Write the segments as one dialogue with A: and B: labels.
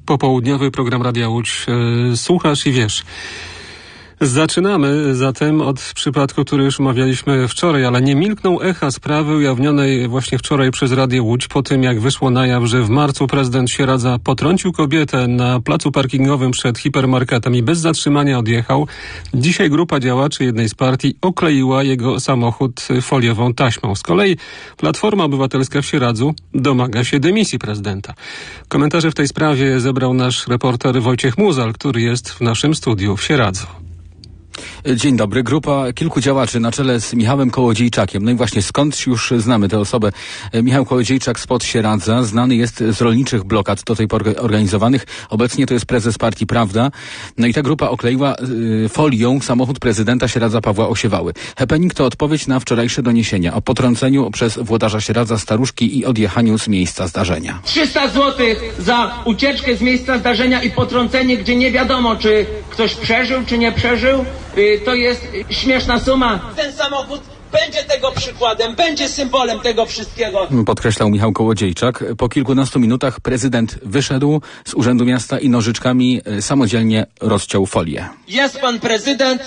A: Popołudniowy program Radia Łódź. Słuchasz i wiesz. Zaczynamy zatem od przypadku, który już omawialiśmy wczoraj, ale nie milkną echa sprawy ujawnionej właśnie wczoraj przez Radio Łódź po tym, jak wyszło na jaw, że w marcu prezydent Sieradza potrącił kobietę na placu parkingowym przed hipermarketem i bez zatrzymania odjechał. Dzisiaj grupa działaczy jednej z partii okleiła jego samochód foliową taśmą. Z kolei Platforma Obywatelska w Sieradzu domaga się dymisji prezydenta. Komentarze w tej sprawie zebrał nasz reporter Wojciech Muzal, który jest w naszym studiu w Sieradzu.
B: Dzień dobry. Grupa kilku działaczy na czele z Michałem Kołodziejczakiem. No i właśnie skąd już znamy tę osobę. Michał Kołodziejczak spod Sieradza, znany jest z rolniczych blokad do tej pory organizowanych. Obecnie to jest prezes partii Prawda. No i ta grupa okleiła folią samochód prezydenta Sieradza Pawła Osiewały. Happening to odpowiedź na wczorajsze doniesienia o potrąceniu przez włodarza Sieradza staruszki i odjechaniu z miejsca zdarzenia.
C: 300 zł za ucieczkę z miejsca zdarzenia i potrącenie, gdzie nie wiadomo, czy ktoś przeżył, czy nie przeżył. To jest śmieszna suma. Ten samochód będzie tego przykładem, będzie symbolem tego wszystkiego.
B: Podkreślał Michał Kołodziejczak. Po kilkunastu minutach prezydent wyszedł z Urzędu Miasta i nożyczkami samodzielnie rozciął folię.
C: Jest pan prezydent.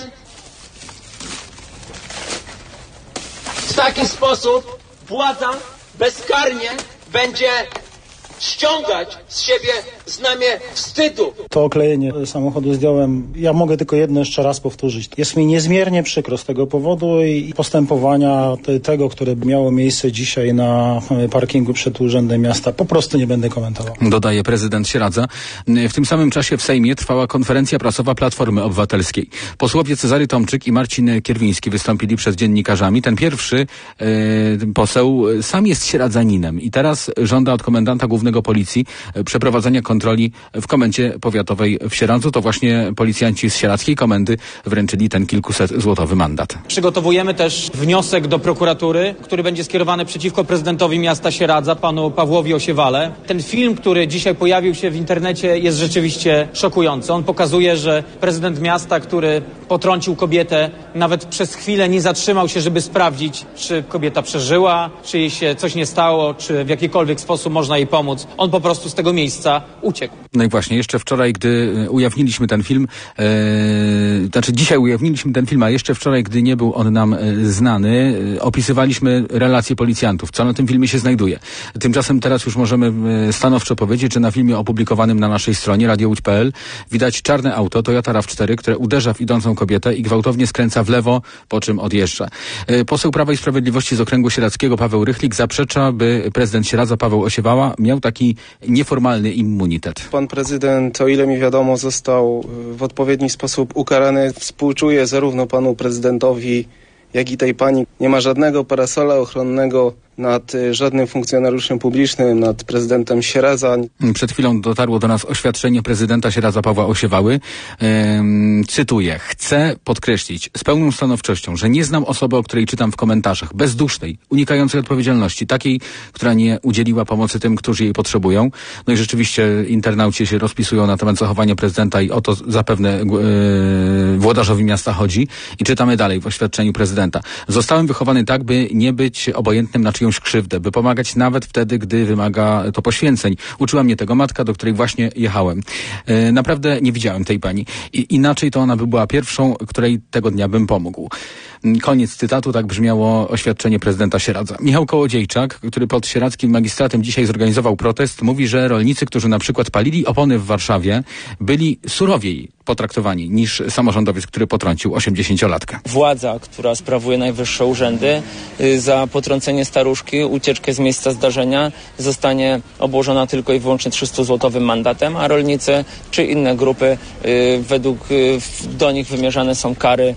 C: W taki sposób władza bezkarnie będzie ściągać z siebie znamię wstydu.
D: To oklejenie samochodu zdjąłem. Ja mogę tylko jedno jeszcze raz powtórzyć. Jest mi niezmiernie przykro z tego powodu i postępowania tego, które miało miejsce dzisiaj na parkingu przed Urzędem Miasta, po prostu nie będę komentował.
B: Dodaje prezydent Sieradza. W tym samym czasie w Sejmie trwała konferencja prasowa Platformy Obywatelskiej. Posłowie Cezary Tomczyk i Marcin Kierwiński wystąpili przed dziennikarzami. Ten pierwszy poseł sam jest sieradzaninem i teraz żąda od komendanta głównego Policji przeprowadzenia kontroli w komendzie powiatowej w Sieradzu. To właśnie policjanci z sieradzkiej komendy wręczyli ten kilkusetzłotowy mandat.
E: Przygotowujemy też wniosek do prokuratury, który będzie skierowany przeciwko prezydentowi miasta Sieradza, panu Pawłowi Osiewale. Ten film, który dzisiaj pojawił się w internecie, jest rzeczywiście szokujący. On pokazuje, że prezydent miasta, który potrącił kobietę, nawet przez chwilę nie zatrzymał się, żeby sprawdzić, czy kobieta przeżyła, czy jej się coś nie stało, czy w jakikolwiek sposób można jej pomóc. On po prostu z tego miejsca uciekł.
B: No i właśnie, jeszcze wczoraj, gdy ujawniliśmy ten film, dzisiaj ujawniliśmy ten film, a jeszcze wczoraj, gdy nie był on nam znany, opisywaliśmy relacje policjantów, co na tym filmie się znajduje. Tymczasem teraz już możemy stanowczo powiedzieć, że na filmie opublikowanym na naszej stronie radiołódź.pl widać czarne auto Toyota RAV4, które uderza w idącą kobietę i gwałtownie skręca w lewo, po czym odjeżdża. Poseł Prawa i Sprawiedliwości z okręgu sieradzkiego Paweł Rychlik zaprzecza, by prezydent Sieradza Paweł Osiewała miał taki nieformalny immunitet.
F: Pan prezydent, o ile mi wiadomo, został w odpowiedni sposób ukarany. Współczuję zarówno panu prezydentowi, jak i tej pani. Nie ma żadnego parasola ochronnego nad żadnym funkcjonariuszem publicznym, nad prezydentem Sieradza.
B: Przed chwilą dotarło do nas oświadczenie prezydenta Sieradza Pawła Osiewały. Cytuję. Chcę podkreślić z pełną stanowczością, że nie znam osoby, o której czytam w komentarzach, bezdusznej, unikającej odpowiedzialności, takiej, która nie udzieliła pomocy tym, którzy jej potrzebują. No i rzeczywiście internauci się rozpisują na temat zachowania prezydenta i o to zapewne włodarzowi miasta chodzi. I czytamy dalej w oświadczeniu prezydenta. Zostałem wychowany tak, by nie być obojętnym na czyjąś krzywdę, by pomagać nawet wtedy, gdy wymaga to poświęceń. Uczyła mnie tego matka, do której właśnie jechałem. Naprawdę nie widziałem tej pani. Inaczej to ona by była pierwszą, której tego dnia bym pomógł. Koniec cytatu, tak brzmiało oświadczenie prezydenta Sieradza. Michał Kołodziejczak, który pod sieradzkim magistratem dzisiaj zorganizował protest, mówi, że rolnicy, którzy na przykład palili opony w Warszawie, byli surowiej potraktowani niż samorządowiec, który potrącił 80-latkę.
G: Władza, która sprawuje najwyższe urzędy, za potrącenie staruszki, ucieczkę z miejsca zdarzenia zostanie obłożona tylko i wyłącznie 300-złotowym mandatem, a rolnicy czy inne grupy według do nich wymierzane są kary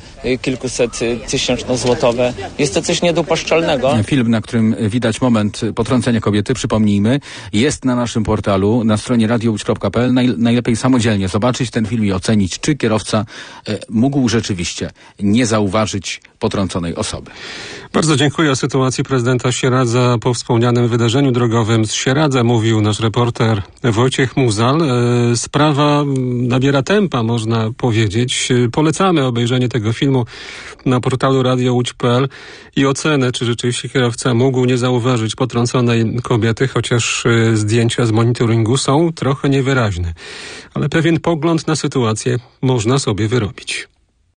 G: kilkusettysięczno-złotowe. Jest to coś niedopuszczalnego.
B: Film, na którym widać moment potrącenia kobiety, przypomnijmy, jest na naszym portalu, na stronie radiołódź.pl. Najlepiej samodzielnie zobaczyć ten film i ocenić, czy kierowca mógł rzeczywiście nie zauważyć potrąconej osoby.
A: Bardzo dziękuję. O sytuacji prezydenta Sieradza po wspomnianym wydarzeniu drogowym z Sieradza mówił nasz reporter Wojciech Muzal. Sprawa nabiera tempa, można powiedzieć. Polecamy obejrzenie tego filmu na portalu radiołódź.pl i ocenę, czy rzeczywiście kierowca mógł nie zauważyć potrąconej kobiety, chociaż zdjęcia z monitoringu są trochę niewyraźne. Ale pewien pogląd na sytuację można sobie wyrobić.